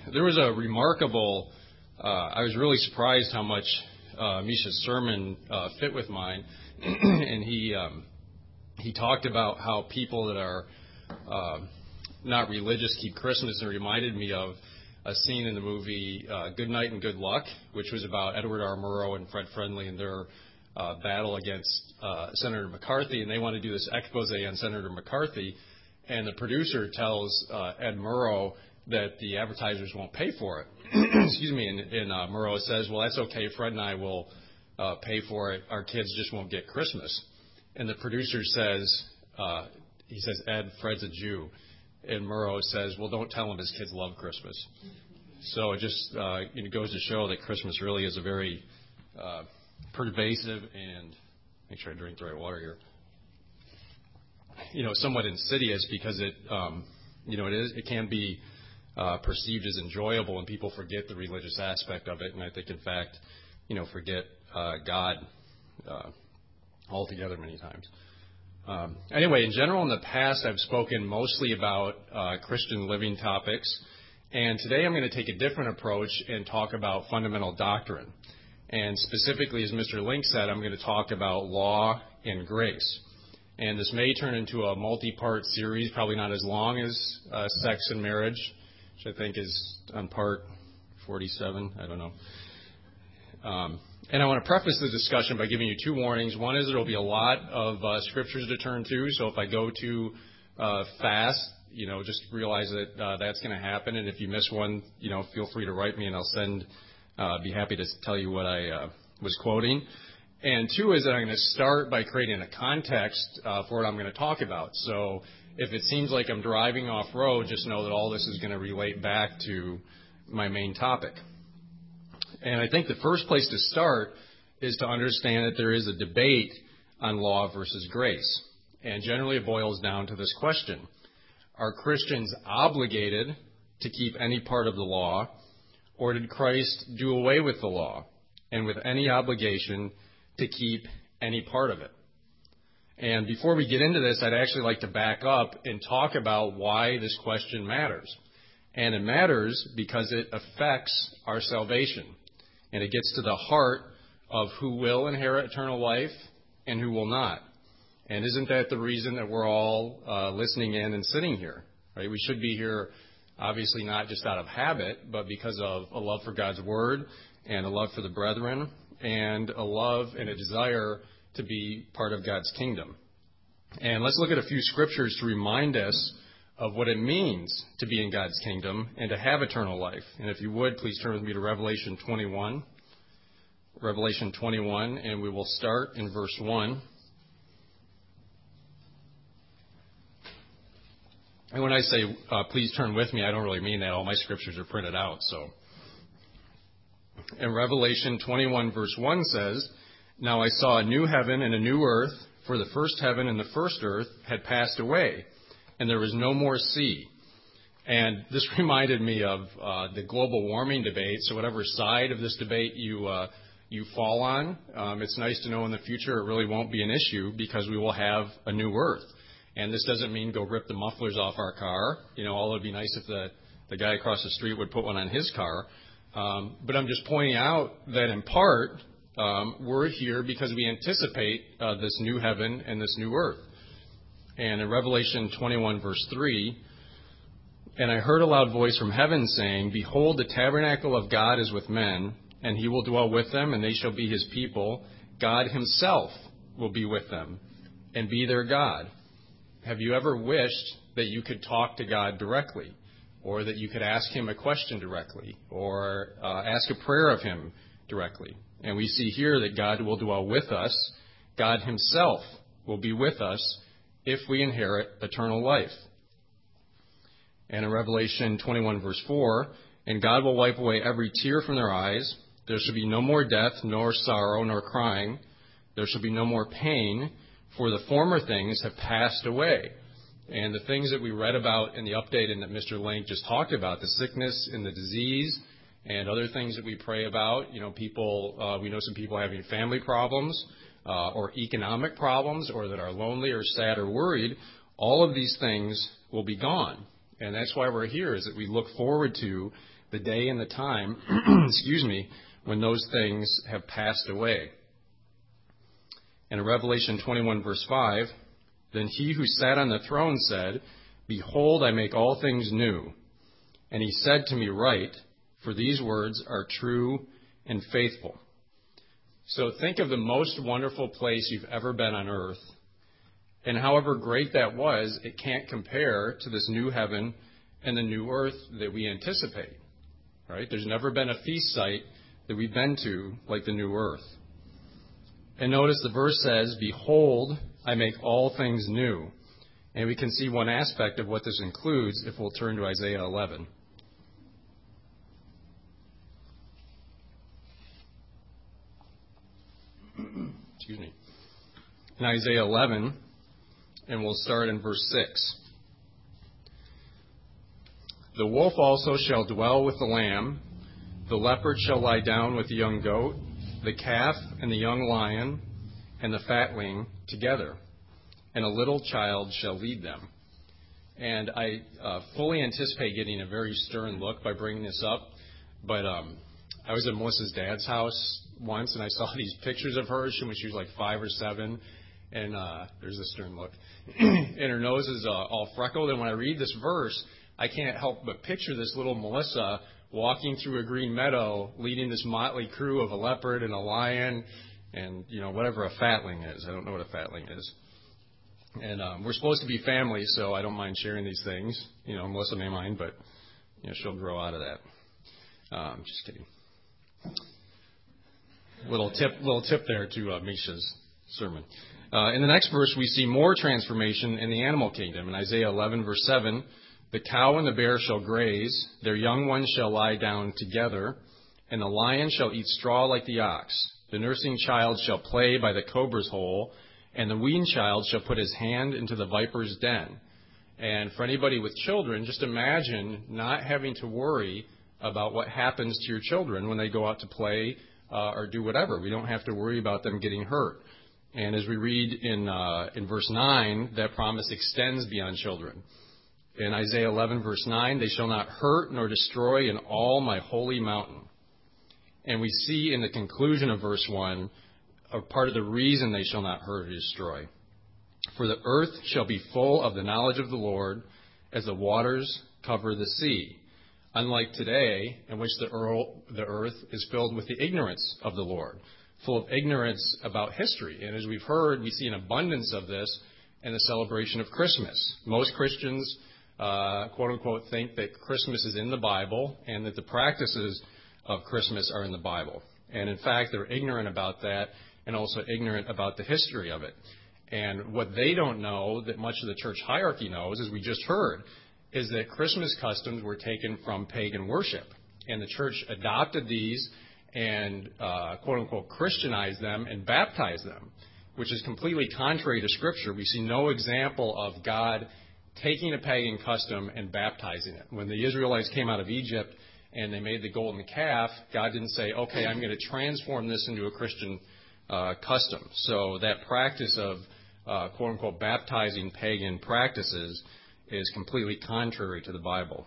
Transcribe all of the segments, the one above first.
there was a remarkable, I was really surprised how much Misha's sermon fit with mine. And he talked about how people that are not religious keep Christmas, and reminded me of a scene in the movie Good Night and Good Luck, which was about Edward R. Murrow and Fred Friendly and their battle against Senator McCarthy. And they want to do this expose on Senator McCarthy. And the producer tells Ed Murrow that the advertisers won't pay for it. Excuse me. And Murrow says, well, that's okay. Fred and I will pay for it. Our kids just won't get Christmas. And the producer says, he says, Ed, Fred's a Jew. And Murrow says, well, don't tell him his kids love Christmas. So it just goes to show that Christmas really is a very pervasive and, make sure I drink the right water here, somewhat insidious, because it can be perceived as enjoyable, and people forget the religious aspect of it, and I think, in fact, forget God altogether many times. Anyway, in general, in the past, I've spoken mostly about Christian living topics, and today I'm going to take a different approach and talk about fundamental doctrine. And specifically, as Mr. Link said, I'm going to talk about law and grace. And this may turn into a multi-part series, probably not as long as sex and marriage, which I think is on part 47. I don't know. And I want to preface the discussion by giving you two warnings. One is there will be a lot of scriptures to turn to, so if I go too fast, just realize that that's going to happen. And if you miss one, feel free to write me, and I'll be happy to tell you what I was quoting. And two is that I'm going to start by creating a context for what I'm going to talk about. So if it seems like I'm driving off-road, just know that all this is going to relate back to my main topic. And I think the first place to start is to understand that there is a debate on law versus grace. And generally it boils down to this question: are Christians obligated to keep any part of the law, or did Christ do away with the law and with any obligation to keep any part of it? And before we get into this, I'd actually like to back up and talk about why this question matters. And it matters because it affects our salvation. And it gets to the heart of who will inherit eternal life and who will not. And isn't that the reason that we're all listening in and sitting here? Right? We should be here, obviously not just out of habit, but because of a love for God's Word and a love for the brethren and a love and a desire to be part of God's kingdom. And let's look at a few scriptures to remind us of what it means to be in God's kingdom and to have eternal life. And if you would, please turn with me to Revelation 21. Revelation 21, and we will start in verse 1. And when I say, please turn with me, I don't really mean that. All my scriptures are printed out. So, in Revelation 21, verse 1 says, now I saw a new heaven and a new earth, for the first heaven and the first earth had passed away, and there was no more sea. And this reminded me of the global warming debate. So whatever side of this debate you fall on, it's nice to know in the future it really won't be an issue, because we will have a new earth. And this doesn't mean go rip the mufflers off our car. Although it'd be nice if the guy across the street would put one on his car. But I'm just pointing out that in part, we're here because we anticipate this new heaven and this new earth. And in Revelation 21, verse 3, and I heard a loud voice from heaven saying, behold, the tabernacle of God is with men, and he will dwell with them, and they shall be his people. God himself will be with them and be their God. Have you ever wished that you could talk to God directly, or that you could ask him a question directly, or ask a prayer of him directly? And we see here that God will dwell with us. God himself will be with us if we inherit eternal life. And in Revelation 21, verse 4, and God will wipe away every tear from their eyes. There shall be no more death, nor sorrow, nor crying. There shall be no more pain, for the former things have passed away. And the things that we read about in the update and that Mr. Link just talked about, the sickness and the disease and other things that we pray about, we know some people having family problems or economic problems, or that are lonely or sad or worried. All of these things will be gone. And that's why we're here, is that we look forward to the day and the time, when those things have passed away. And in Revelation 21, verse 5, then he who sat on the throne said, behold, I make all things new. And he said to me, write, for these words are true and faithful. So think of the most wonderful place you've ever been on earth. And however great that was, it can't compare to this new heaven and the new earth that we anticipate. Right? There's never been a feast site that we've been to like the new earth. And notice the verse says, behold, I make all things new. And we can see one aspect of what this includes if we'll turn to Isaiah 11. Excuse me. In Isaiah 11, and we'll start in verse 6. The wolf also shall dwell with the lamb, the leopard shall lie down with the young goat, the calf and the young lion and the fatling together, and a little child shall lead them. And I fully anticipate getting a very stern look by bringing this up, but I was at Melissa's dad's house once, and I saw these pictures of her when she was like 5 or 7, and there's a stern look, and her nose is all freckled, and when I read this verse, I can't help but picture this little Melissa walking through a green meadow, leading this motley crew of a leopard and a lion and, whatever a fatling is. I don't know what a fatling is. And we're supposed to be family, so I don't mind sharing these things. Melissa may mind, but, she'll grow out of that. Just kidding. Little tip there to Misha's sermon. In the next verse, we see more transformation in the animal kingdom. In Isaiah 11, verse 7, the cow and the bear shall graze, their young ones shall lie down together, and the lion shall eat straw like the ox. The nursing child shall play by the cobra's hole, and the weaned child shall put his hand into the viper's den. And for anybody with children, just imagine not having to worry about what happens to your children when they go out to play or do whatever. We don't have to worry about them getting hurt. And as we read in verse 9, that promise extends beyond children. In Isaiah 11, verse 9, they shall not hurt nor destroy in all my holy mountain. And we see in the conclusion of verse 1 a part of the reason they shall not hurt or destroy. For the earth shall be full of the knowledge of the Lord as the waters cover the sea. Unlike today, in which the earth is filled with the ignorance of the Lord, full of ignorance about history. And as we've heard, we see an abundance of this in the celebration of Christmas. Most Christians quote unquote, think that Christmas is in the Bible and that the practices of Christmas are in the Bible. And in fact, they're ignorant about that and also ignorant about the history of it. And what they don't know, that much of the church hierarchy knows, as we just heard, is that Christmas customs were taken from pagan worship. And the church adopted these and, quote unquote, Christianized them and baptized them, which is completely contrary to Scripture. We see no example of God taking a pagan custom and baptizing it. When the Israelites came out of Egypt and they made the golden calf, God didn't say, okay, I'm going to transform this into a Christian custom. So that practice of, quote-unquote, baptizing pagan practices is completely contrary to the Bible.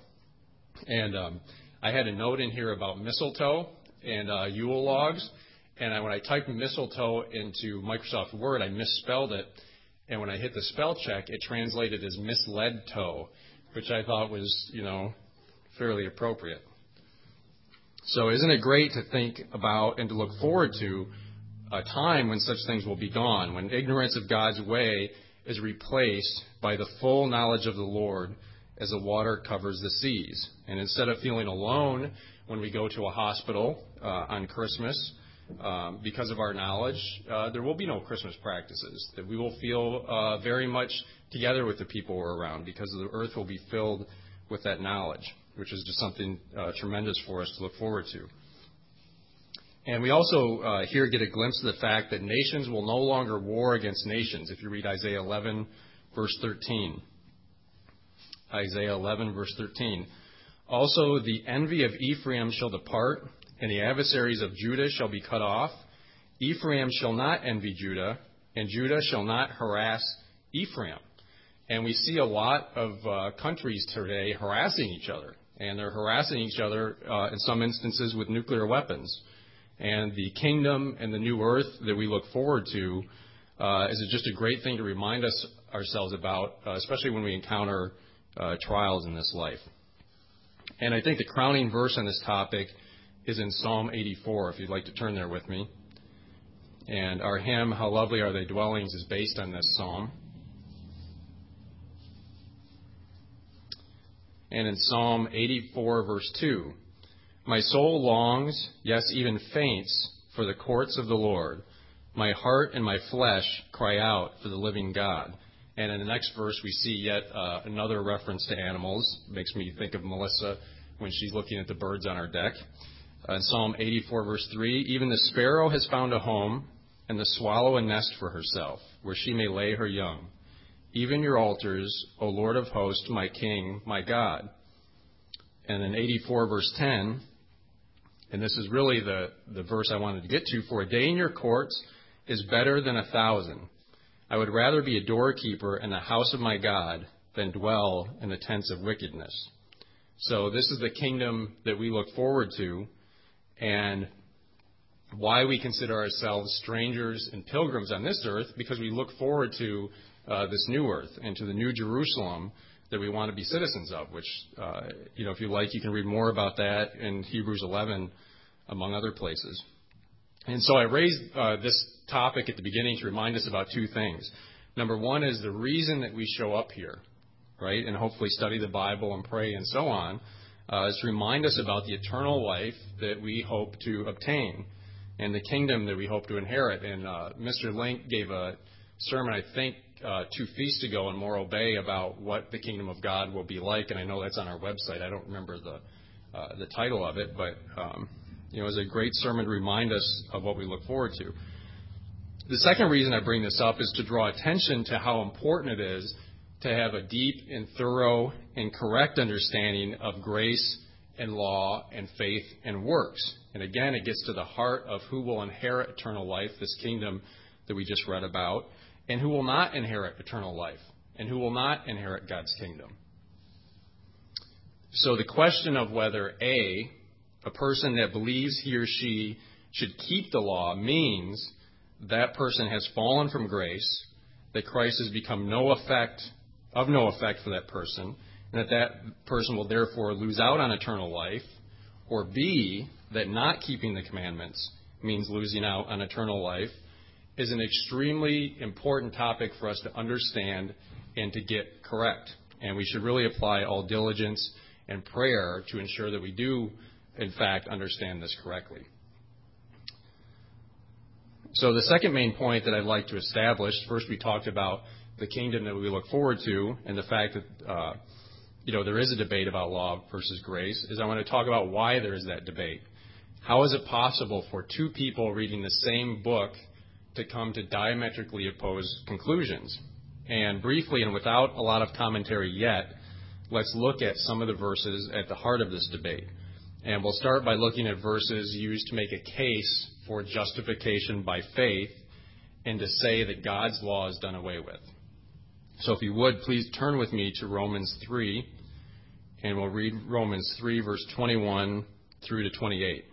And I had a note in here about mistletoe and Yule logs. And when I typed mistletoe into Microsoft Word, I misspelled it. And when I hit the spell check, it translated as misled toe, which I thought was, fairly appropriate. So isn't it great to think about and to look forward to a time when such things will be gone, when ignorance of God's way is replaced by the full knowledge of the Lord as the water covers the seas. And instead of feeling alone when we go to a hospital on Christmas, because of our knowledge, there will be no Christmas practices, that we will feel very much together with the people we're around because the earth will be filled with that knowledge, which is just something tremendous for us to look forward to. And we also here get a glimpse of the fact that nations will no longer war against nations. If you read Isaiah 11, verse 13. Isaiah 11, verse 13. Also the envy of Ephraim shall depart, and the adversaries of Judah shall be cut off. Ephraim shall not envy Judah, and Judah shall not harass Ephraim. And we see a lot of countries today harassing each other. and they're harassing each other in some instances with nuclear weapons. And the kingdom and the new earth that we look forward to is just a great thing to remind ourselves about, especially when we encounter trials in this life. And I think the crowning verse on this topic is in Psalm 84, if you'd like to turn there with me. And our hymn, How Lovely Are Thy Dwellings, is based on this psalm. And in Psalm 84, verse 2, my soul longs, yes, even faints, for the courts of the Lord. My heart and my flesh cry out for the living God. And in the next verse, we see yet another reference to animals. It makes me think of Melissa when she's looking at the birds on our deck. In Psalm 84, verse 3, even the sparrow has found a home, and the swallow a nest for herself, where she may lay her young. Even your altars, O Lord of hosts, my King, my God. And in 84, verse 10, and this is really the verse I wanted to get to, for a day in your courts is better than 1,000. I would rather be a doorkeeper in the house of my God than dwell in the tents of wickedness. So this is the kingdom that we look forward to, and why we consider ourselves strangers and pilgrims on this earth, because we look forward to this new earth and to the new Jerusalem that we want to be citizens of, which, if you like, you can read more about that in Hebrews 11, among other places. And so I raised this topic at the beginning to remind us about two things. Number one is the reason that we show up here, right, and hopefully study the Bible and pray and so on, is to remind us about the eternal life that we hope to obtain and the kingdom that we hope to inherit. And Mr. Link gave a sermon, I think, 2 feasts ago in Morro Bay about what the kingdom of God will be like, and I know that's on our website. I don't remember the title of it, but it was a great sermon to remind us of what we look forward to. The second reason I bring this up is to draw attention to how important it is to have a deep and thorough and correct understanding of grace and law and faith and works. And again, it gets to the heart of who will inherit eternal life, this kingdom that we just read about, and who will not inherit eternal life, and who will not inherit God's kingdom. So the question of whether a person that believes he or she should keep the law means that person has fallen from grace, that Christ has become of no effect for that person, and that person will therefore lose out on eternal life, or B, that not keeping the commandments means losing out on eternal life, is an extremely important topic for us to understand and to get correct. And we should really apply all diligence and prayer to ensure that we do, in fact, understand this correctly. So the second main point that I'd like to establish, first we talked about the kingdom that we look forward to and the fact that there is a debate about law versus grace, is I want to talk about why there is that debate. How is it possible for two people reading the same book to come to diametrically opposed conclusions? And briefly, and without a lot of commentary yet, let's look at some of the verses at the heart of this debate. And we'll start by looking at verses used to make a case for justification by faith and to say that God's law is done away with. So if you would, please turn with me to Romans 3, and we'll read Romans 3, verse 21 through to 28.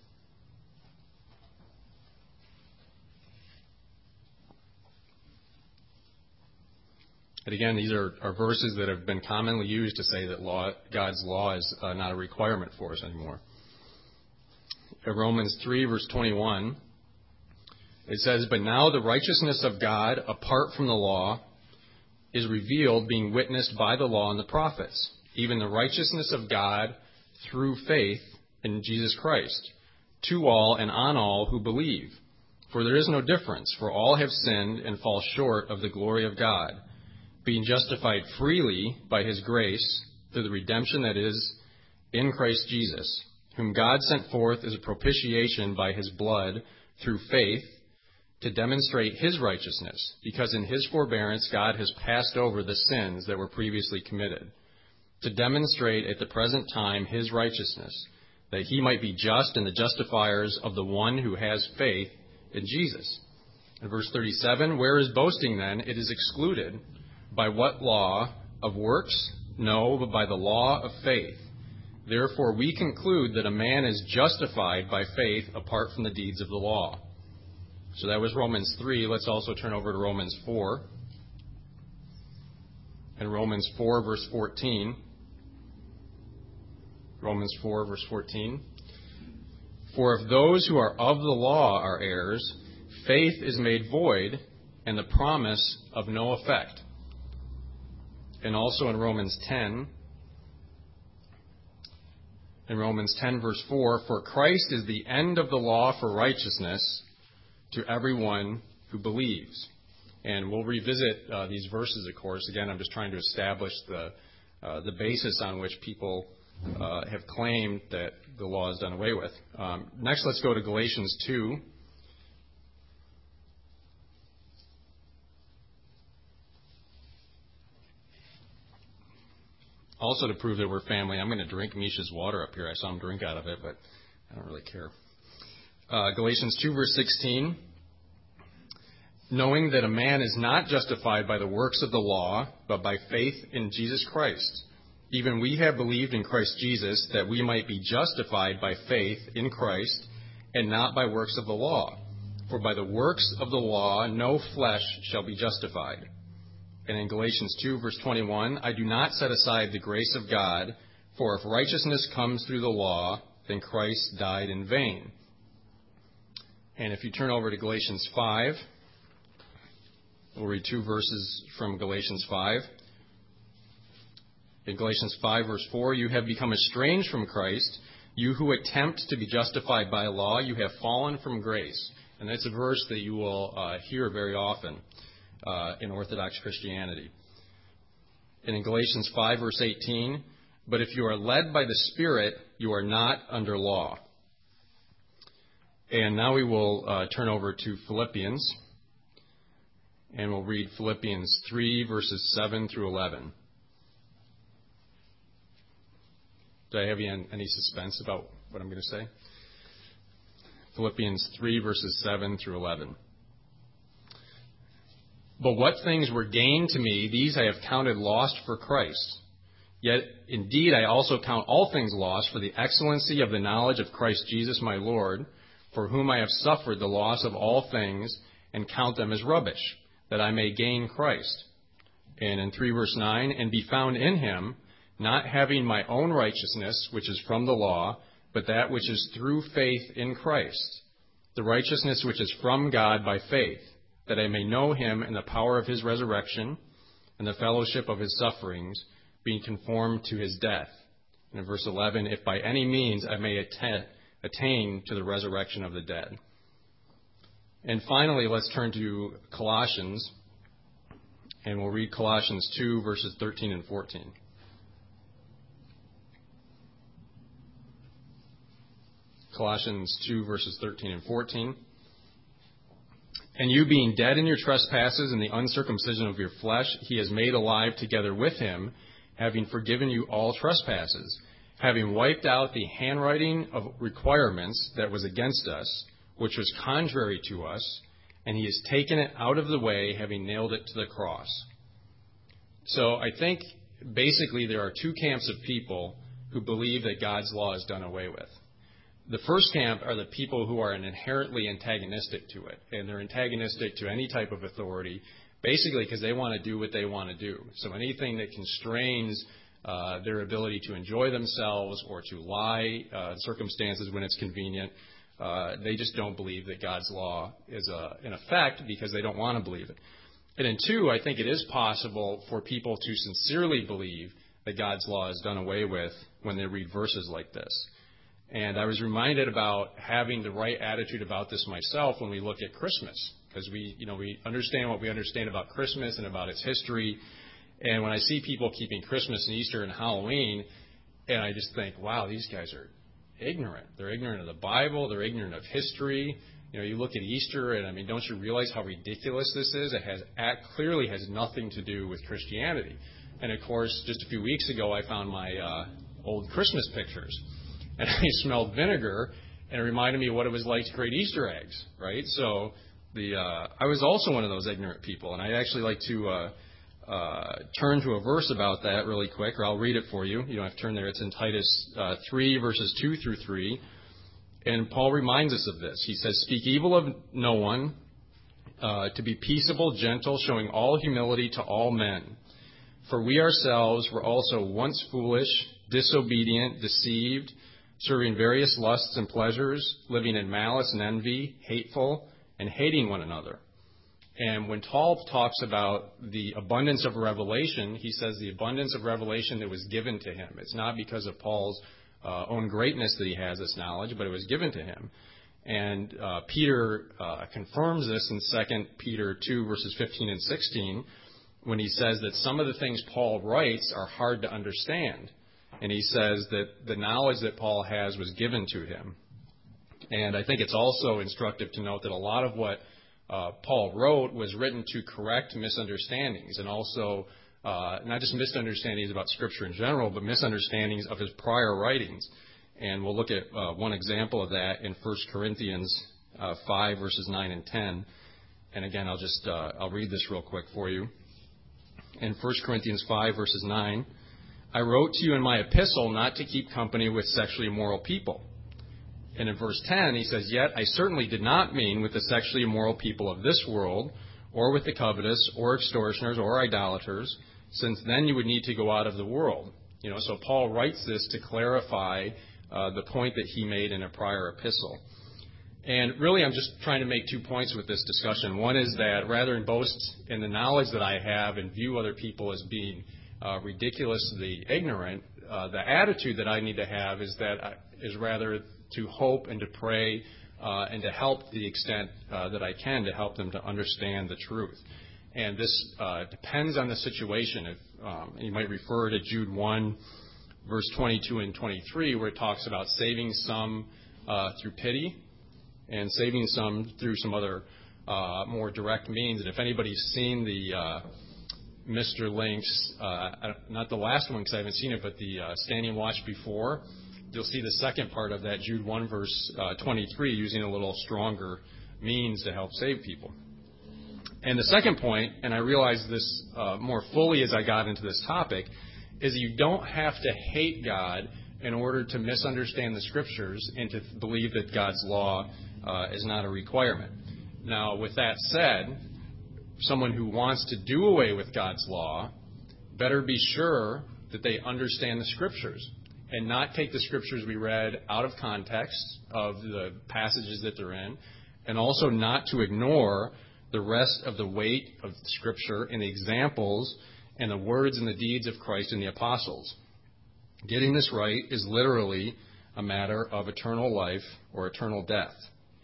And again, these are verses that have been commonly used to say that God's law is not a requirement for us anymore. In Romans 3, verse 21, it says, "But now the righteousness of God, apart from the law, is revealed, being witnessed by the law and the prophets, even the righteousness of God through faith in Jesus Christ, to all and on all who believe. For there is no difference, for all have sinned and fall short of the glory of God, being justified freely by his grace through the redemption that is in Christ Jesus, whom God sent forth as a propitiation by his blood through faith, to demonstrate his righteousness, because in his forbearance God has passed over the sins that were previously committed, to demonstrate at the present time his righteousness, that he might be just and the justifiers of the one who has faith in Jesus." In verse 37, "Where is boasting then? It is excluded. By what law? Of works? No, but by the law of faith. Therefore, we conclude that a man is justified by faith apart from the deeds of the law. So that was Romans 3. Let's also turn over to Romans 4. And Romans 4, verse 14. Romans 4, verse 14. For if those who are of the law are heirs, faith is made void, and the promise of no effect. And also in Romans 10, verse 4, for Christ is the end of the law for righteousness to everyone who believes. And we'll revisit these verses, of course. Again, I'm just trying to establish the basis on which people have claimed that the law is done away with. Next, let's go to Galatians 2. Also, to prove that we're family, I'm going to drink Misha's water up here. I saw him drink out of it, but I don't really care. Galatians 2, verse 16. Knowing that a man is not justified by the works of the law, but by faith in Jesus Christ. Even we have believed in Christ Jesus, that we might be justified by faith in Christ, and not by works of the law. For by the works of the law no flesh shall be justified. And in Galatians 2, verse 21, I do not set aside the grace of God, for if righteousness comes through the law, then Christ died in vain. And if you turn over to Galatians 5, we'll read 2 verses from Galatians 5. In Galatians 5, verse 4, you have become estranged from Christ. You who attempt to be justified by law, you have fallen from grace. And that's a verse that you will hear very often in Orthodox Christianity. And in Galatians 5, verse 18, but if you are led by the Spirit, you are not under law. And now we will turn over to Philippians. And we'll read Philippians 3, verses 7 through 11. Do I have you in any suspense about what I'm going to say? Philippians 3, verses 7 through 11. But what things were gained to me, these I have counted lost for Christ. Yet indeed I also count all things lost for the excellency of the knowledge of Christ Jesus my Lord, for whom I have suffered the loss of all things, and count them as rubbish, that I may gain Christ. And in 3 verse 9, and be found in him, not having my own righteousness, which is from the law, but that which is through faith in Christ, the righteousness which is from God by faith, that I may know him in the power of his resurrection, and the fellowship of his sufferings, being conformed to his death. And in verse 11, if by any means I may attain to the resurrection of the dead. And finally, let's turn to Colossians, and we'll read Colossians 2, verses 13 and 14. Colossians 2, verses 13 and 14. And you being dead in your trespasses and the uncircumcision of your flesh, he has made alive together with him, having forgiven you all trespasses, having wiped out the handwriting of requirements that was against us, which was contrary to us, and he has taken it out of the way, having nailed it to the cross. So I think basically there are two camps of people who believe that God's law is done away with. The first camp are the people who are inherently antagonistic to it, and they're antagonistic to any type of authority, basically because they want to do what they want to do. So anything that constrains their ability to enjoy themselves or to lie in circumstances when it's convenient, they just don't believe that God's law is in effect because they don't want to believe it. And in two, I think it is possible for people to sincerely believe that God's law is done away with when they read verses like this. And I was reminded about having the right attitude about this myself when we look at Christmas, because we understand what we understand about Christmas and about its history. And when I see people keeping Christmas and Easter and Halloween, and I just think, wow, these guys are ignorant. They're ignorant of the Bible. They're ignorant of history. You look at Easter, and don't you realize how ridiculous this is? It clearly has nothing to do with Christianity. And of course, just a few weeks ago, I found my old Christmas pictures. And I smelled vinegar, and it reminded me of what it was like to create Easter eggs, right? So I was also one of those ignorant people, and I actually like to turn to a verse about that really quick, or I'll read it for you. You don't have to turn there. It's in Titus 3, verses 2 through 3. And Paul reminds us of this. He says, "Speak evil of no one, to be peaceable, gentle, showing all humility to all men. For we ourselves were also once foolish, disobedient, deceived, serving various lusts and pleasures, living in malice and envy, hateful, and hating one another." And when Paul talks about the abundance of revelation, he says the abundance of revelation that was given to him. It's not because of Paul's own greatness that he has this knowledge, but it was given to him. And Peter confirms this in 2 Peter 2, verses 15 and 16, when he says that some of the things Paul writes are hard to understand. And he says that the knowledge that Paul has was given to him. And I think it's also instructive to note that a lot of what Paul wrote was written to correct misunderstandings, and also not just misunderstandings about Scripture in general, but misunderstandings of his prior writings. And we'll look at one example of that in 1 Corinthians 5, verses 9 and 10. And again, I'll read this real quick for you. In 1 Corinthians 5, verses 9, "I wrote to you in my epistle not to keep company with sexually immoral people." And in verse 10, he says, "Yet I certainly did not mean with the sexually immoral people of this world, or with the covetous, or extortioners, or idolaters, since then you would need to go out of the world." So Paul writes this to clarify the point that he made in a prior epistle. And really, I'm just trying to make 2 points with this discussion. One is that rather than boast in the knowledge that I have and view other people as being ridiculously ignorant, the attitude that I need to have is rather to hope and to pray and to help the extent that I can to help them to understand the truth. And this depends on the situation. If you might refer to Jude 1, verse 22 and 23, where it talks about saving some through pity and saving some through some other more direct means. And if anybody's seen the Mr. Link's, not the last one because I haven't seen it, but the Standing Watch Before, you'll see the second part of that, Jude 1, verse 23, using a little stronger means to help save people. And the second point, and I realized this more fully as I got into this topic, is you don't have to hate God in order to misunderstand the Scriptures and to believe that God's law is not a requirement. Now, with that said, someone who wants to do away with God's law better be sure that they understand the Scriptures and not take the Scriptures we read out of context of the passages that they're in, and also not to ignore the rest of the weight of the Scripture and the examples and the words and the deeds of Christ and the apostles. Getting this right is literally a matter of eternal life or eternal death.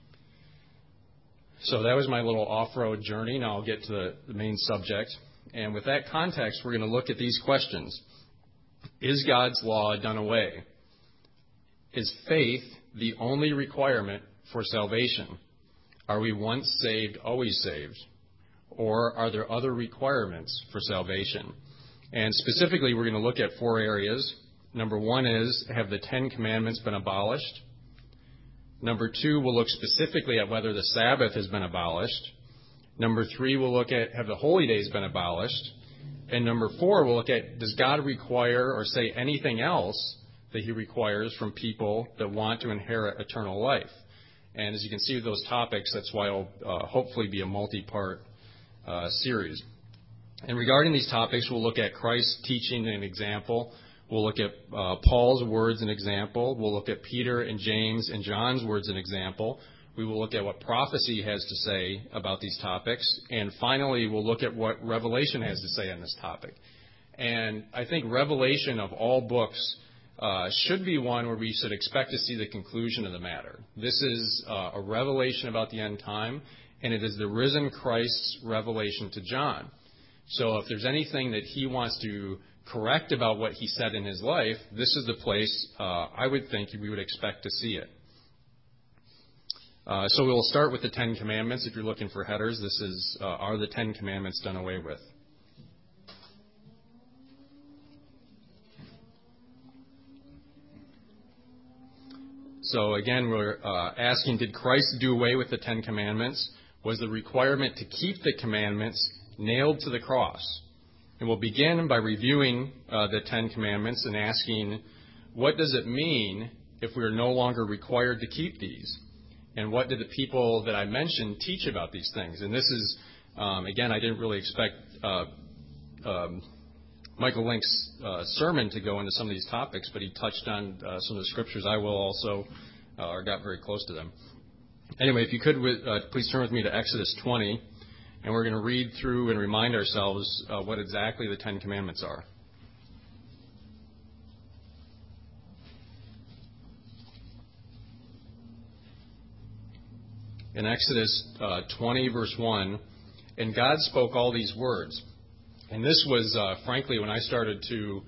So that was my little off-road journey. Now I'll get to the main subject. And with that context, we're going to look at these questions. Is God's law done away? Is faith the only requirement for salvation? Are we once saved, always saved? Or are there other requirements for salvation? And specifically, we're going to look at 4 areas. Number 1 is, have the 10 Commandments been abolished? Number 2, we'll look specifically at whether the Sabbath has been abolished. Number 3, we'll look at, have the holy days been abolished? And number 4, we'll look at, does God require or say anything else that He requires from people that want to inherit eternal life? And as you can see with those topics, that's why it'll hopefully be a multi-part series. And regarding these topics, we'll look at Christ's teaching and example. We'll look at Paul's words and example. We'll look at Peter and James and John's words and example. We will look at what prophecy has to say about these topics. And finally, we'll look at what Revelation has to say on this topic. And I think Revelation of all books should be one where we should expect to see the conclusion of the matter. This is a revelation about the end time, and it is the risen Christ's revelation to John. So if there's anything that he wants to correct about what he said in his life, this is the place I would think we would expect to see it. So we'll start with the 10 Commandments. If you're looking for headers, this is, are the 10 Commandments done away with? So again, we're asking, did Christ do away with the 10 Commandments? Was the requirement to keep the commandments nailed to the cross? And we'll begin by reviewing the Ten Commandments and asking, what does it mean if we are no longer required to keep these? And what did the people that I mentioned teach about these things? And this is, again, I didn't really expect Michael Link's sermon to go into some of these topics, but he touched on some of the scriptures. I will also, or got very close to them. Anyway, if you could, please turn with me to Exodus 20. And we're going to read through and remind ourselves what exactly the Ten Commandments are. In Exodus 20, verse 1, and God spoke all these words. And this was, frankly, when I started to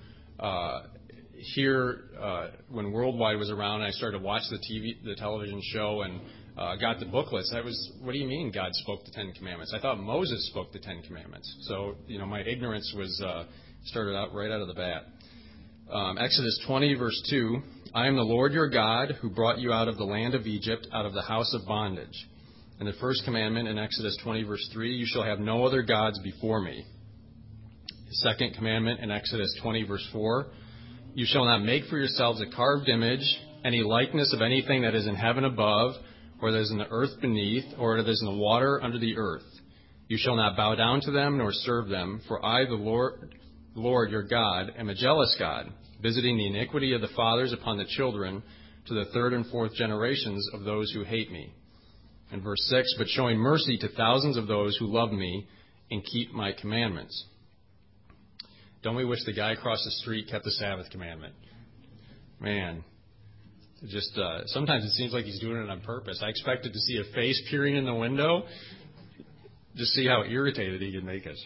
hear, when Worldwide was around, and I started to watch the television show, and got the booklets. I was, what do you mean God spoke the Ten Commandments? I thought Moses spoke the Ten Commandments. So, my ignorance was started out right out of the bat. Exodus 20, verse 2, I am the Lord your God who brought you out of the land of Egypt, out of the house of bondage. And the first commandment in Exodus 20, verse 3, you shall have no other gods before me. The second commandment in Exodus 20, verse 4, you shall not make for yourselves a carved image, any likeness of anything that is in heaven above, or that is in the earth beneath, or that is in the water under the earth. You shall not bow down to them nor serve them, for I, the Lord your God, am a jealous God, visiting the iniquity of the fathers upon the children to the third and fourth generations of those who hate me. And verse 6, but showing mercy to thousands of those who love me and keep my commandments. Don't we wish the guy across the street kept the Sabbath commandment? Man. Just sometimes it seems like he's doing it on purpose. I expected to see a face peering in the window. Just see how irritated he can make us.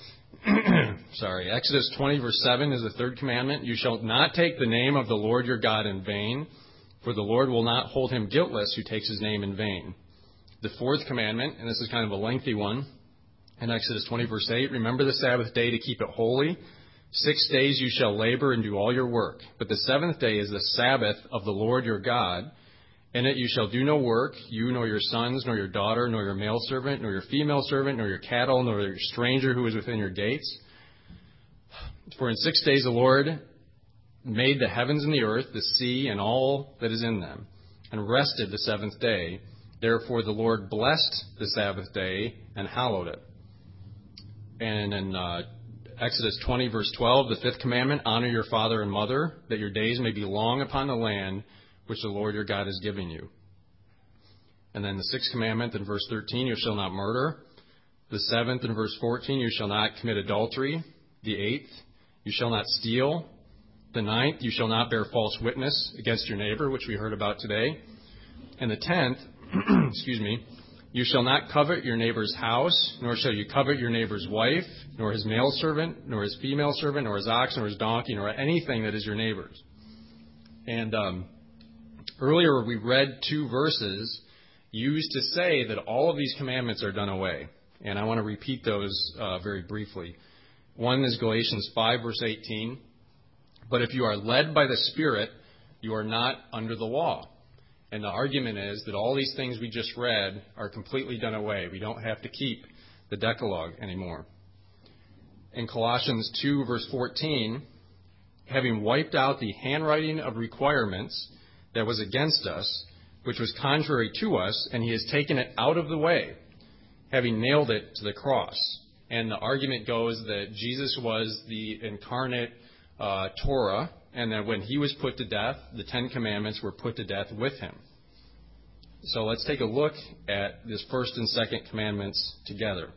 Sorry. Exodus 20, verse 7 is the third commandment. You shall not take the name of the Lord your God in vain, for the Lord will not hold him guiltless who takes his name in vain. The fourth commandment, and this is kind of a lengthy one, in Exodus 20, verse 8, remember the Sabbath day to keep it holy. 6 days you shall labor and do all your work. But the seventh day is the Sabbath of the Lord your God. In it you shall do no work, you nor your sons, nor your daughter, nor your male servant, nor your female servant, nor your cattle, nor your stranger who is within your gates. For in 6 days the Lord made the heavens and the earth, the sea, and all that is in them, and rested the seventh day. Therefore the Lord blessed the Sabbath day and hallowed it. And in Exodus 20, verse 12, the fifth commandment, honor your father and mother, that your days may be long upon the land which the Lord your God is giving you. And then the sixth commandment in verse 13, you shall not murder. The seventh in verse 14, you shall not commit adultery. The eighth, you shall not steal. The ninth, you shall not bear false witness against your neighbor, which we heard about today. And the 10th, you shall not covet your neighbor's house, nor shall you covet your neighbor's wife, nor his male servant, nor his female servant, nor his ox, nor his donkey, nor anything that is your neighbor's. And earlier we read 2 verses used to say that all of these commandments are done away. And I want to repeat those very briefly. One is Galatians 5, verse 18. But if you are led by the Spirit, you are not under the law. And the argument is that all these things we just read are completely done away. We don't have to keep the Decalogue anymore. In Colossians 2, verse 14, having wiped out the handwriting of requirements that was against us, which was contrary to us, and he has taken it out of the way, having nailed it to the cross. And the argument goes that Jesus was the incarnate Torah, and that when he was put to death, the Ten Commandments were put to death with him. So let's take a look at this first and second commandments together.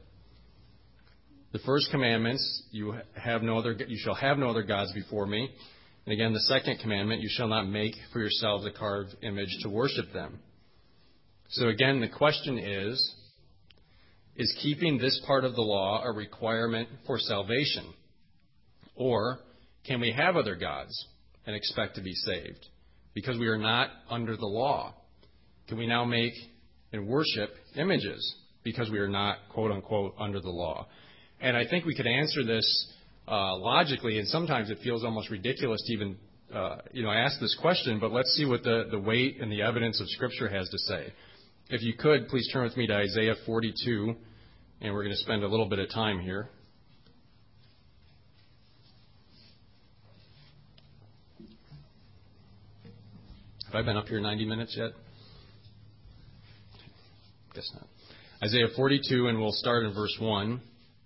The first commandments, you shall have no other gods before me. And again, the second commandment, you shall not make for yourselves a carved image to worship them. So again, the question is keeping this part of the law a requirement for salvation? Or can we have other gods and expect to be saved? Because we are not under the law. Can we now make and worship images because we are not, quote unquote, under the law? And I think we could answer this logically, and sometimes it feels almost ridiculous to even ask this question, but let's see what the weight and the evidence of Scripture has to say. If you could, please turn with me to Isaiah 42, and we're going to spend a little bit of time here. Have I been up here 90 minutes yet? Guess not. Isaiah 42, and we'll start in verse 1.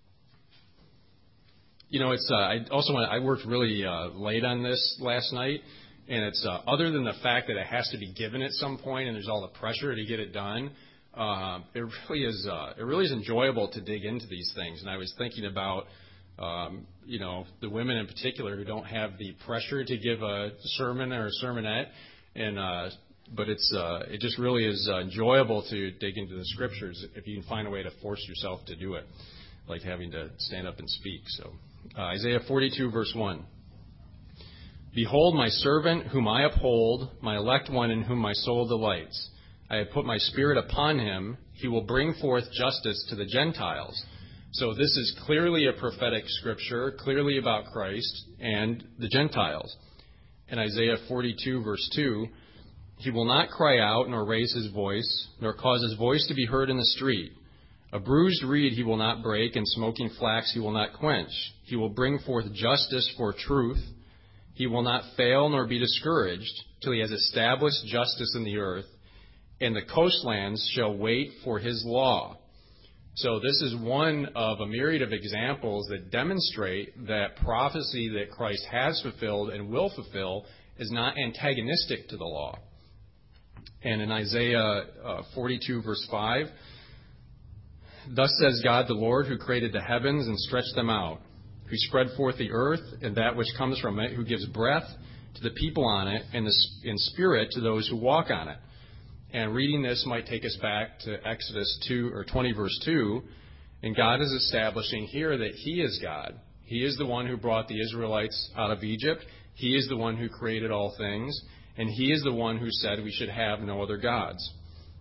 I worked really late on this last night, and it's other than the fact that it has to be given at some point and there's all the pressure to get it done, it really is enjoyable to dig into these things. And I was thinking about the women in particular who don't have the pressure to give a sermon or a sermonette, but it just really is enjoyable to dig into the scriptures if you can find a way to force yourself to do it, like having to stand up and speak. So Isaiah 42, verse 1. Behold my servant whom I uphold, my elect one in whom my soul delights. I have put my spirit upon him. He will bring forth justice to the Gentiles. So this is clearly a prophetic scripture, clearly about Christ and the Gentiles. In Isaiah 42, verse 2, he will not cry out nor raise his voice, nor cause his voice to be heard in the street. A bruised reed he will not break, and smoking flax he will not quench. He will bring forth justice for truth. He will not fail nor be discouraged till he has established justice in the earth, and the coastlands shall wait for his law. So this is one of a myriad of examples that demonstrate that prophecy that Christ has fulfilled and will fulfill is not antagonistic to the law. And in Isaiah 42, verse 5, thus says God the Lord, who created the heavens and stretched them out, who spread forth the earth and that which comes from it, who gives breath to the people on it and spirit to those who walk on it. And reading this might take us back to Exodus 20, verse 2, and God is establishing here that He is God. He is the one who brought the Israelites out of Egypt. He is the one who created all things, and He is the one who said we should have no other gods.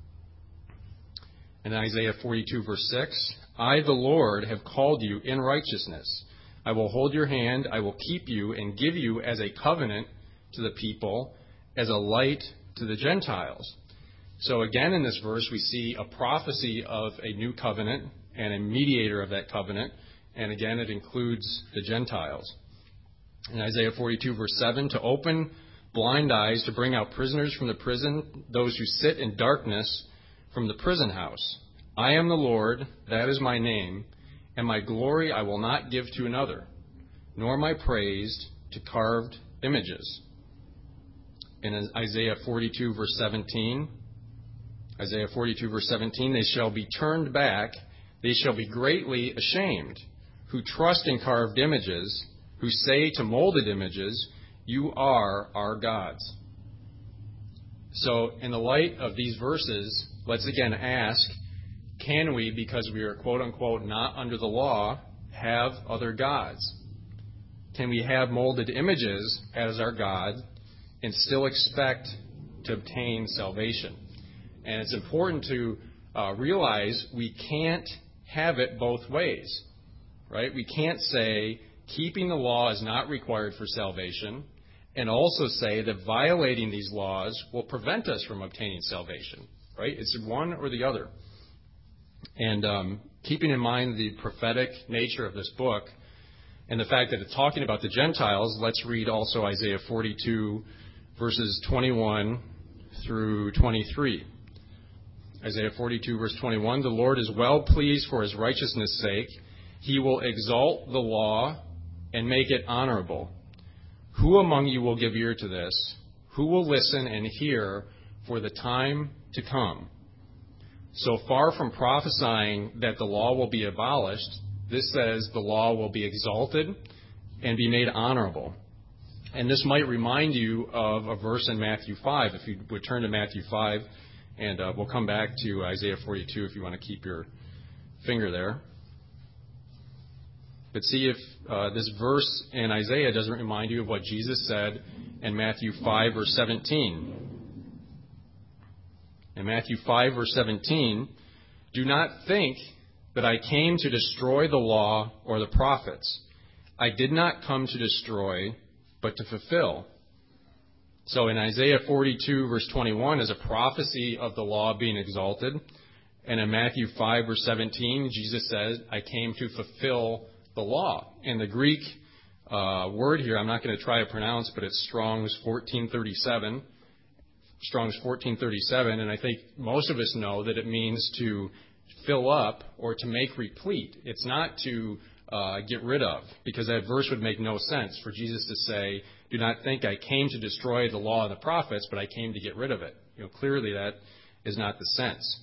In Isaiah 42, verse 6, I, the Lord, have called you in righteousness. I will hold your hand, I will keep you, and give you as a covenant to the people, as a light to the Gentiles. So again in this verse we see a prophecy of a new covenant and a mediator of that covenant, and again it includes the Gentiles. In Isaiah 42, verse 7, to open blind eyes, to bring out prisoners from the prison, those who sit in darkness from the prison house. I am the Lord, that is my name, and my glory I will not give to another, nor my praise to carved images. In Isaiah 42, verse 17, they shall be turned back, they shall be greatly ashamed, who trust in carved images, who say to molded images, you are our gods. So in the light of these verses, let's again ask, can we, because we are quote-unquote not under the law, have other gods? Can we have molded images as our God and still expect to obtain salvation? And it's important to realize we can't have it both ways, right? We can't say keeping the law is not required for salvation and also say that violating these laws will prevent us from obtaining salvation, right? It's one or the other. And keeping in mind the prophetic nature of this book and the fact that it's talking about the Gentiles, let's read also Isaiah 42, verses 21 through 23. Isaiah 42, verse 21, the Lord is well pleased for His righteousness' sake. He will exalt the law and make it honorable. Who among you will give ear to this? Who will listen and hear for the time to come? So far from prophesying that the law will be abolished, this says the law will be exalted and be made honorable. And this might remind you of a verse in Matthew 5. If you would turn to Matthew 5, and we'll come back to Isaiah 42 if you want to keep your finger there. But see if this verse in Isaiah doesn't remind you of what Jesus said in Matthew 5, verse 17. In Matthew 5, verse 17, do not think that I came to destroy the law or the prophets. I did not come to destroy, but to fulfill. So in Isaiah 42, verse 21, is a prophecy of the law being exalted. And in Matthew 5, verse 17, Jesus says, I came to fulfill the law. And the Greek word here, I'm not going to try to pronounce, but it's Strong's 1437. Strong's 1437, and I think most of us know that it means to fill up or to make replete. It's not to get rid of, because that verse would make no sense for Jesus to say, do not think I came to destroy the law and the prophets, but I came to get rid of it. Clearly that is not the sense.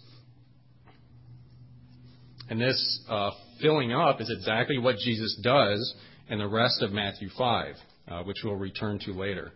And this filling up is exactly what Jesus does in the rest of Matthew 5, which we'll return to later.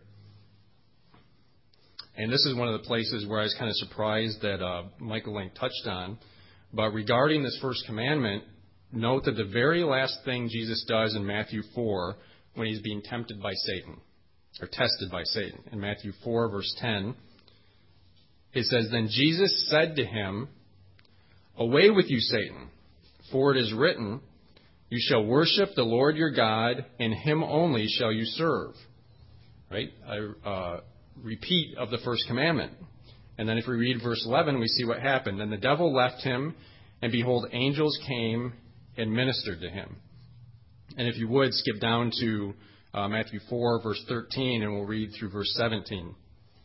And this is one of the places where I was kind of surprised that Michael Link touched on. But regarding this first commandment, note that the very last thing Jesus does in Matthew 4, when he's being tempted by Satan, or tested by Satan, in Matthew 4, verse 10, it says, Then Jesus said to him, Away with you, Satan, for it is written, You shall worship the Lord your God, and him only shall you serve. Right? Repeat of the first commandment. And then if we read verse 11, we see what happened. Then the devil left him, and behold, angels came and ministered to him. And if you would, skip down to Matthew 4, verse 13, and we'll read through verse 17.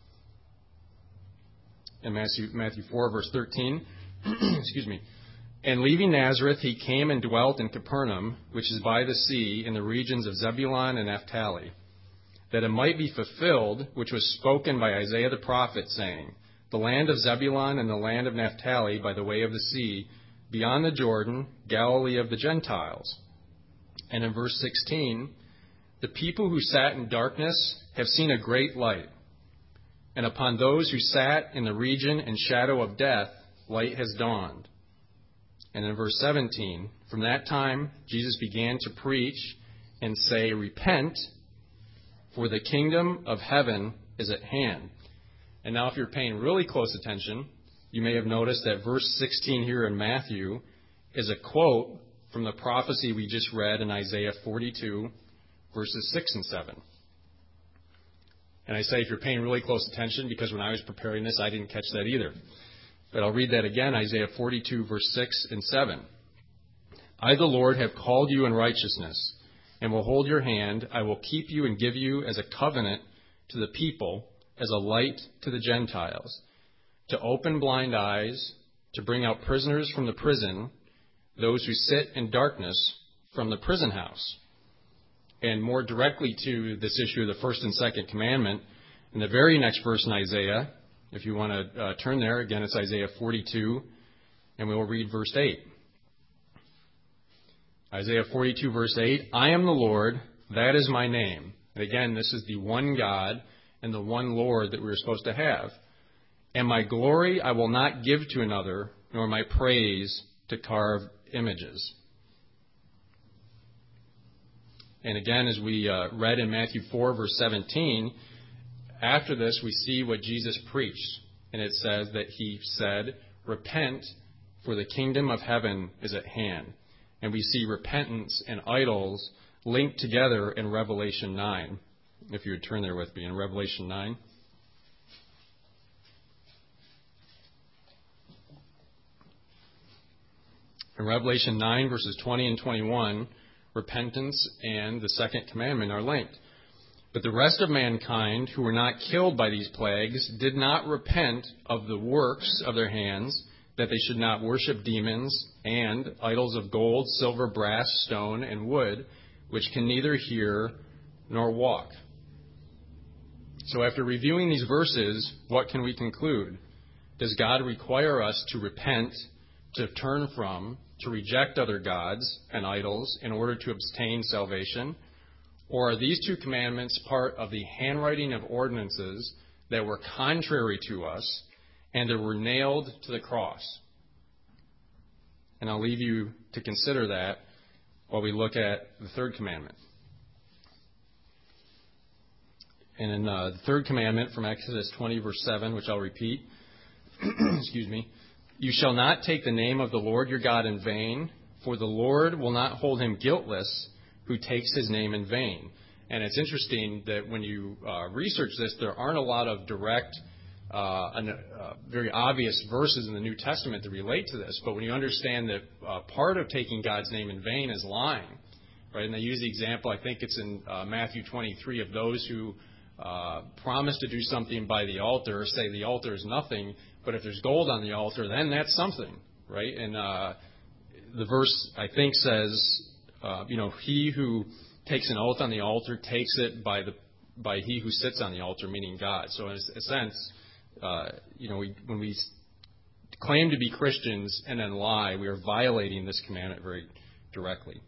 In Matthew 4, verse 13, excuse me. And leaving Nazareth, he came and dwelt in Capernaum, which is by the sea, in the regions of Zebulun and Naphtali, that it might be fulfilled, which was spoken by Isaiah the prophet, saying, The land of Zebulun and the land of Naphtali by the way of the sea, beyond the Jordan, Galilee of the Gentiles. And in verse 16, The people who sat in darkness have seen a great light. And upon those who sat in the region and shadow of death, light has dawned. And in verse 17, From that time Jesus began to preach and say, Repent, for the kingdom of heaven is at hand. And now if you're paying really close attention, you may have noticed that verse 16 here in Matthew is a quote from the prophecy we just read in Isaiah 42, verses 6 and 7. And I say if you're paying really close attention, because when I was preparing this, I didn't catch that either. But I'll read that again, Isaiah 42, verse 6 and 7. I, the Lord, have called you in righteousness, and will hold your hand. I will keep you and give you as a covenant to the people, as a light to the Gentiles, to open blind eyes, to bring out prisoners from the prison, those who sit in darkness from the prison house. And more directly to this issue of the first and second commandment, in the very next verse in Isaiah, if you want to turn there, again, it's Isaiah 42, and we will read verse 8. Isaiah 42, verse 8, I am the Lord, that is my name. And again, this is the one God and the one Lord that we're supposed to have. And my glory I will not give to another, nor my praise to carved images. And again, as we read in Matthew 4, verse 17, after this we see what Jesus preached. And it says that he said, Repent, for the kingdom of heaven is at hand. And we see repentance and idols linked together in Revelation 9. If you would turn there with me, in Revelation 9. In Revelation 9, verses 20 and 21, repentance and the second commandment are linked. But the rest of mankind who were not killed by these plagues did not repent of the works of their hands, that they should not worship demons and idols of gold, silver, brass, stone, and wood, which can neither hear nor walk. So after reviewing these verses, what can we conclude? Does God require us to repent, to turn from, to reject other gods and idols in order to obtain salvation? Or are these two commandments part of the handwriting of ordinances that were contrary to us and that were nailed to the cross? And I'll leave you to consider that while we look at the third commandment. And in the third commandment from Exodus 20, verse 7, which I'll repeat, excuse me, you shall not take the name of the Lord your God in vain, for the Lord will not hold him guiltless who takes his name in vain. And it's interesting that when you research this, there aren't a lot of direct, very obvious verses in the New Testament that relate to this. But when you understand that part of taking God's name in vain is lying, right? And they use the example, I think it's in Matthew 23, of those who promise to do something by the altar, say the altar is nothing, but if there's gold on the altar, then that's something, right? And the verse, I think, says, he who takes an oath on the altar takes it by he who sits on the altar, meaning God. So in a sense, when we claim to be Christians and then lie, we are violating this commandment very directly.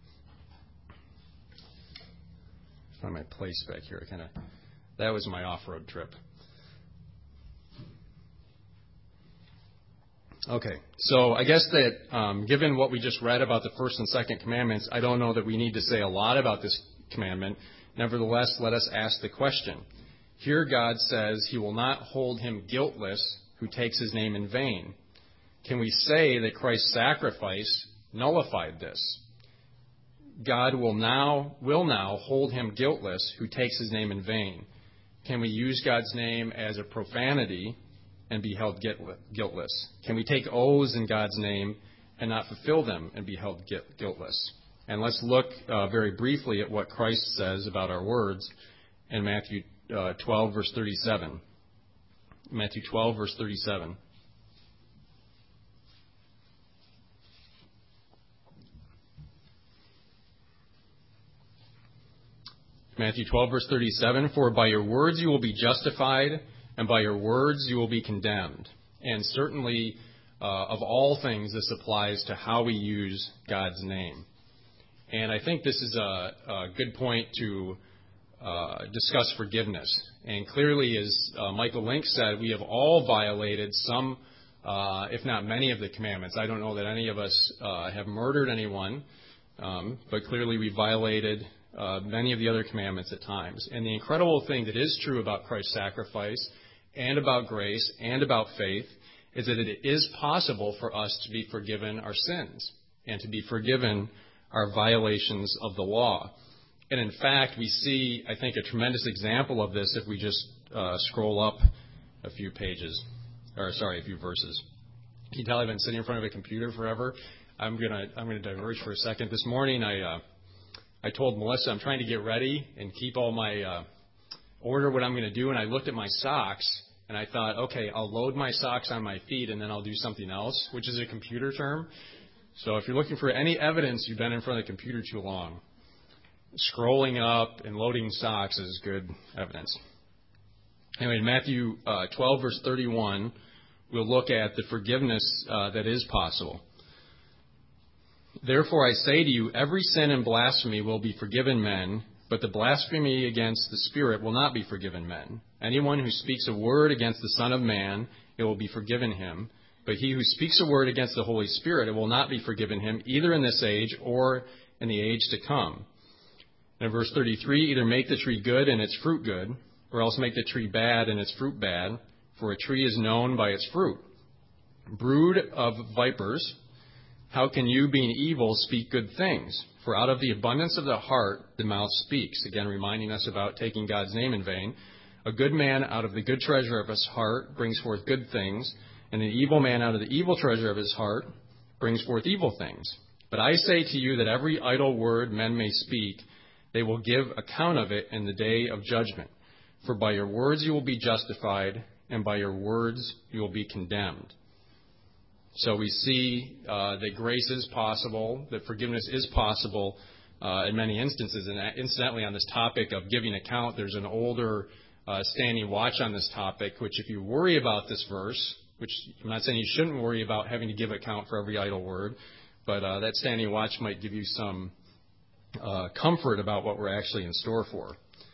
Find my place back here. That was my off-road trip. Okay, so I guess that given what we just read about the first and second commandments, I don't know that we need to say a lot about this commandment. Nevertheless, let us ask the question. Here God says he will not hold him guiltless who takes his name in vain. Can we say that Christ's sacrifice nullified this? God will now hold him guiltless who takes his name in vain. Can we use God's name as a profanity and be held guiltless? Can we take oaths in God's name and not fulfill them and be held guiltless? And let's look very briefly at what Christ says about our words in Matthew 12, verse 37. Matthew 12, verse 37. Matthew 12, verse 37, for by your words you will be justified, and by your words you will be condemned. And certainly, of all things, this applies to how we use God's name. And I think this is a good point to discuss forgiveness. And clearly, as Michael Link said, we have all violated some, if not many, of the commandments. I don't know that any of us have murdered anyone, but clearly we violated many of the other commandments at times. And the incredible thing that is true about Christ's sacrifice and about grace and about faith is that it is possible for us to be forgiven our sins and to be forgiven our violations of the law. And in fact, we see, I think, a tremendous example of this if we just scroll up a few verses. You can tell I've been sitting in front of a computer forever. I'm gonna diverge for a second. This morning, I told Melissa I'm trying to get ready and keep all my order what I'm going to do, and I looked at my socks, and I thought, okay, I'll load my socks on my feet, and then I'll do something else, which is a computer term. So if you're looking for any evidence you've been in front of the computer too long, scrolling up and loading socks is good evidence. Anyway, in Matthew 12, verse 31, we'll look at the forgiveness that is possible. Therefore I say to you, every sin and blasphemy will be forgiven men, but the blasphemy against the Spirit will not be forgiven men. Anyone who speaks a word against the Son of Man, it will be forgiven him. But he who speaks a word against the Holy Spirit, it will not be forgiven him, either in this age or in the age to come. And in verse 33, either make the tree good and its fruit good, or else make the tree bad and its fruit bad, for a tree is known by its fruit. Brood of vipers, how can you, being evil, speak good things? For out of the abundance of the heart, the mouth speaks. Again, reminding us about taking God's name in vain. A good man out of the good treasure of his heart brings forth good things, and an evil man out of the evil treasure of his heart brings forth evil things. But I say to you that every idle word men may speak, they will give account of it in the day of judgment. For by your words you will be justified, and by your words you will be condemned. So we see that grace is possible, that forgiveness is possible in many instances. And incidentally, on this topic of giving account, there's an older standing watch on this topic, which if you worry about this verse, which I'm not saying you shouldn't worry about having to give account for every idle word, but that standing watch might give you some comfort about what we're actually in store for.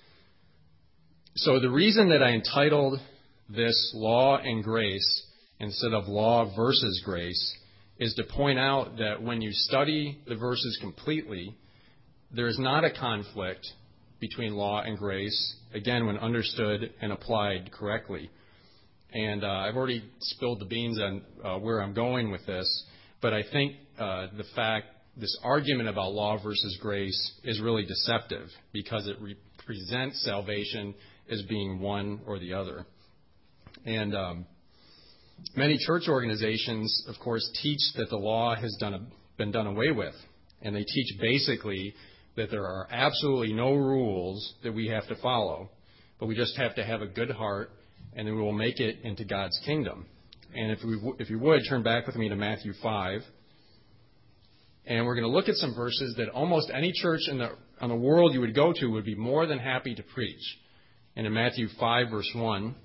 So the reason that I entitled this Law and Grace instead of law versus grace is to point out that when you study the verses completely, there is not a conflict between law and grace, again, when understood and applied correctly. And I've already spilled the beans on where I'm going with this, but I think this argument about law versus grace is really deceptive because it represents salvation as being one or the other. And many church organizations, of course, teach that the law has been done away with. And they teach basically that there are absolutely no rules that we have to follow. but we just have to have a good heart, and then we will make it into God's kingdom. And if you would, turn back with me to Matthew 5. And we're going to look at some verses that almost any church in the world you would go to would be more than happy to preach. And in Matthew 5, verse 1,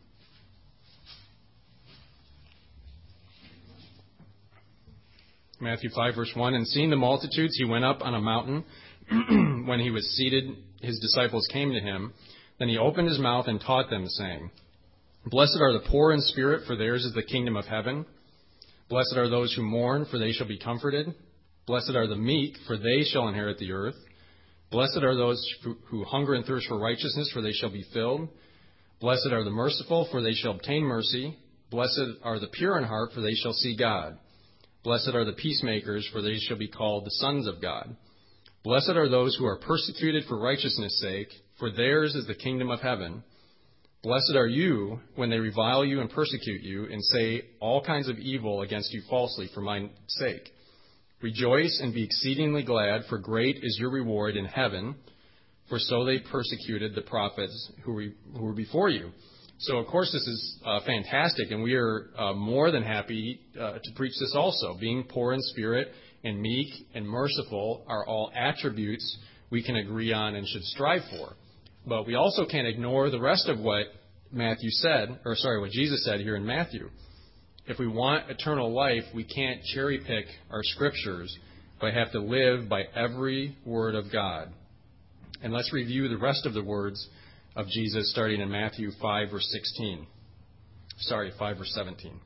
Matthew 5, verse 1, and seeing the multitudes, he went up on a mountain. When he was seated, his disciples came to him. Then he opened his mouth and taught them, saying, Blessed are the poor in spirit, for theirs is the kingdom of heaven. Blessed are those who mourn, for they shall be comforted. Blessed are the meek, for they shall inherit the earth. Blessed are those who hunger and thirst for righteousness, for they shall be filled. Blessed are the merciful, for they shall obtain mercy. Blessed are the pure in heart, for they shall see God. Blessed are the peacemakers, for they shall be called the sons of God. Blessed are those who are persecuted for righteousness' sake, for theirs is the kingdom of heaven. Blessed are you when they revile you and persecute you and say all kinds of evil against you falsely for my sake. Rejoice and be exceedingly glad, for great is your reward in heaven, for so they persecuted the prophets who were before you. So, of course, this is fantastic, and we are more than happy to preach this also. Being poor in spirit and meek and merciful are all attributes we can agree on and should strive for. But we also can't ignore the rest of what what Jesus said here in Matthew. If we want eternal life, we can't cherry pick our scriptures, but have to live by every word of God. And let's review the rest of the words of Jesus starting in Matthew 5, verse 17.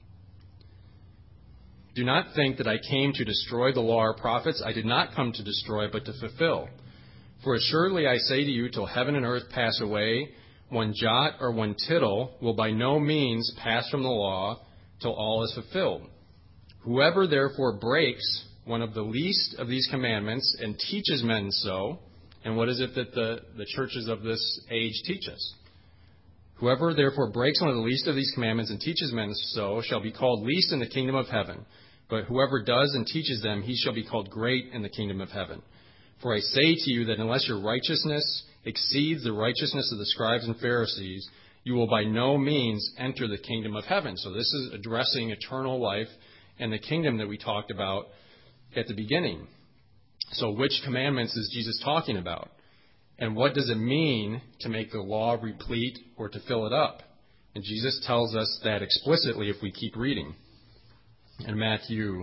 Do not think that I came to destroy the law or prophets. I did not come to destroy, but to fulfill. For assuredly I say to you, till heaven and earth pass away, one jot or one tittle will by no means pass from the law till all is fulfilled. Whoever therefore breaks one of the least of these commandments and teaches men so, and what is it that the churches of this age teach us? Whoever therefore breaks one of the least of these commandments and teaches men so shall be called least in the kingdom of heaven. But whoever does and teaches them, he shall be called great in the kingdom of heaven. For I say to you that unless your righteousness exceeds the righteousness of the scribes and Pharisees, you will by no means enter the kingdom of heaven. So this is addressing eternal life and the kingdom that we talked about at the beginning. So which commandments is Jesus talking about? And what does it mean to make the law replete or to fill it up? And Jesus tells us that explicitly if we keep reading. In Matthew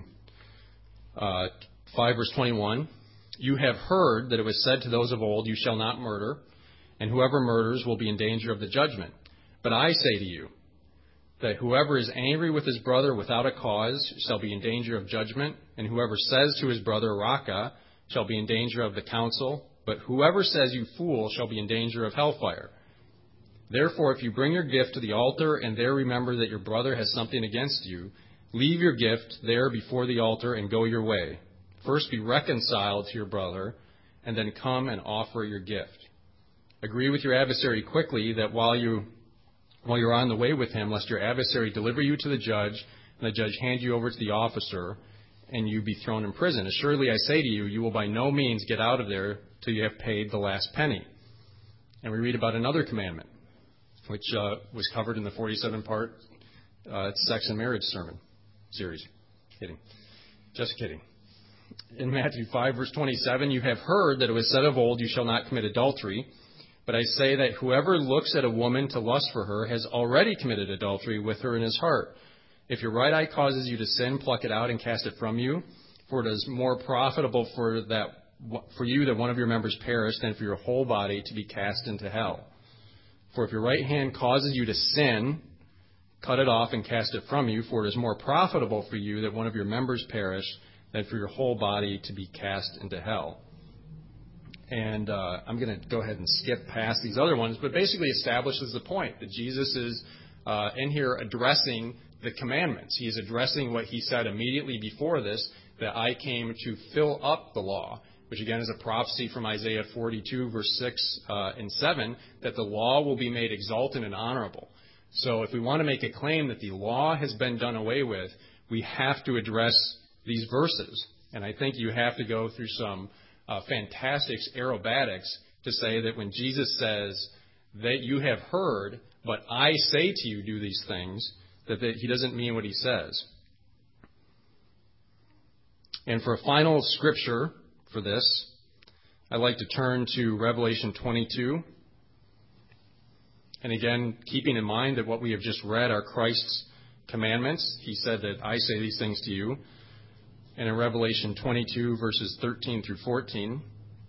5, verse 21, you have heard that it was said to those of old, you shall not murder, and whoever murders will be in danger of the judgment. But I say to you that whoever is angry with his brother without a cause shall be in danger of judgment, and whoever says to his brother, Raca, shall be in danger of the council, but whoever says, you fool, shall be in danger of hellfire. Therefore, if you bring your gift to the altar and there remember that your brother has something against you, leave your gift there before the altar and go your way. First be reconciled to your brother, and then come and offer your gift. Agree with your adversary quickly, that while you're on the way with him, lest your adversary deliver you to the judge, and the judge hand you over to the officer, and you be thrown in prison. Assuredly, I say to you, you will by no means get out of there till you have paid the last penny. And we read about another commandment, which was covered in the 47-part Sex and Marriage sermon series. Just kidding. In Matthew 5, verse 27, you have heard that it was said of old, you shall not commit adultery. But I say that whoever looks at a woman to lust for her has already committed adultery with her in his heart. If your right eye causes you to sin, pluck it out and cast it from you. For it is more profitable for you that one of your members perish than for your whole body to be cast into hell. For if your right hand causes you to sin, cut it off and cast it from you. For it is more profitable for you that one of your members perish than for your whole body to be cast into hell. And I'm going to go ahead and skip past these other ones, but basically establishes the point that Jesus is in here addressing the commandments. He is addressing what he said immediately before this, that I came to fill up the law, which again is a prophecy from Isaiah 42, verse 6 and 7, that the law will be made exalted and honorable. So if we want to make a claim that the law has been done away with, we have to address these verses. And I think you have to go through some fantastic aerobatics to say that when Jesus says that you have heard, but I say to you, do these things, that he doesn't mean what he says. And for a final scripture for this, I'd like to turn to Revelation 22. And again, keeping in mind that what we have just read are Christ's commandments. He said that I say these things to you. And in Revelation 22, verses 13 through 14,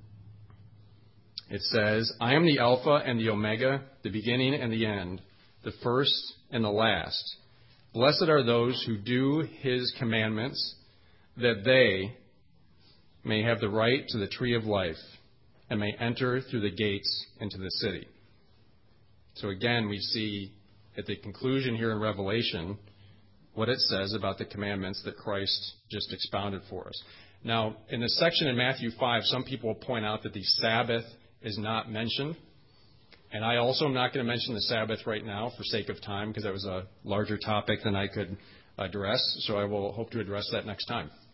it says, I am the Alpha and the Omega, the beginning and the end, the first and the last. Blessed are those who do his commandments, that they may have the right to the tree of life and may enter through the gates into the city. So again, we see at the conclusion here in Revelation what it says about the commandments that Christ just expounded for us. Now, in the section in Matthew 5, some people will point out that the Sabbath is not mentioned. And I also am not going to mention the Sabbath right now for sake of time, because that was a larger topic than I could address. So I will hope to address that next time.